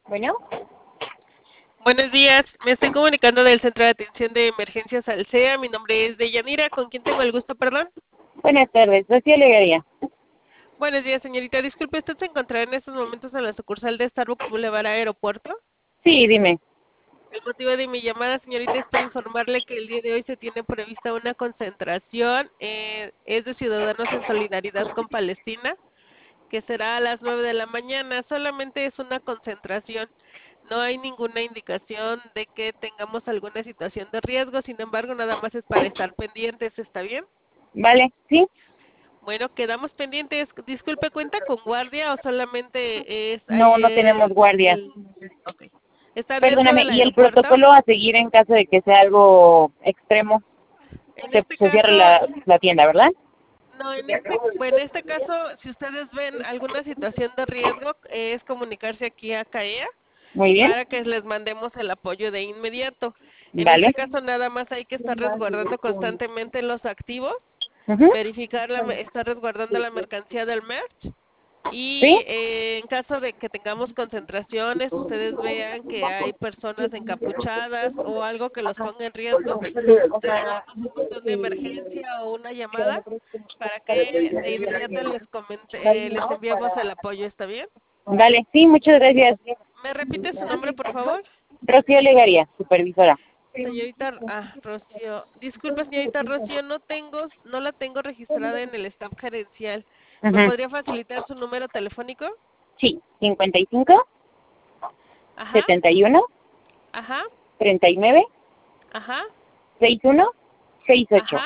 Bueno, Buenos días, me estoy comunicando del Centro de Atención de Emergencias Alsea. Mi nombre es Deyanira, ¿con quién tengo el gusto, perdón? buenas tardes, Rocío Legaría. Buenos días, señorita. Disculpe, ¿usted se encontrará en estos momentos en la sucursal de Starbucks Boulevard Aeropuerto? Sí, dime. El motivo de mi llamada, señorita, es para informarle que el día de hoy se tiene prevista una concentración, es de ciudadanos en solidaridad con Palestina, que será a las 9 de la mañana. Solamente es una concentración. No hay ninguna indicación de que tengamos alguna situación de riesgo, sin embargo, nada más es para estar pendientes, ¿está bien? Vale, sí. Bueno, quedamos pendientes. Disculpe, ¿cuenta con guardia o solamente es ahí No tenemos guardia. Ok. ¿Está abierto Perdóname, del ¿y el aeropuerto? protocolo a seguir en caso de que sea algo extremo? En este Se cierra caso, la tienda, ¿verdad? no, bueno, en este caso, si ustedes ven alguna situación de riesgo, es comunicarse aquí a CAEA Muy bien. para que les mandemos el apoyo de inmediato. En Vale. este caso, nada más hay que estar resguardando constantemente los activos, Ujú. verificar, estar resguardando la mercancía del merch. ¿Sí? Y en caso de que tengamos concentraciones, ustedes vean que hay personas encapuchadas o algo que los ponga en riesgo, ustedes marcan un botón de emergencia o una llamada para que de inmediato les enviemos el apoyo, ¿está bien? Vale, sí, muchas gracias. ¿Me repite su nombre, por favor? Rocío Legaría, supervisora. Señorita, Rocío. Disculpe, señorita Rocío, no la tengo registrada en el staff gerencial. ¿Me Ujú. podría facilitar su número telefónico? Sí, 55, Ajá, 71, ajá, 39, ajá. 61, 68. Ajá,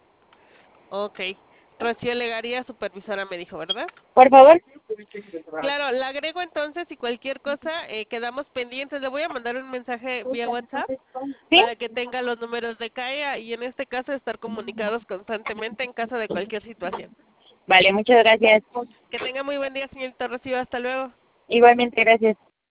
ok. Rocío Legaría, supervisora, me dijo, ¿verdad? Por favor. Claro, la agrego entonces y cualquier cosa, quedamos pendientes. Le voy a mandar un mensaje vía WhatsApp ¿Sí? para que tenga los números de CAEA y en este caso estar comunicados constantemente en caso de cualquier situación. Vale, muchas gracias. Que tenga muy buen día, señorita Rocío. Hasta luego. Igualmente, gracias.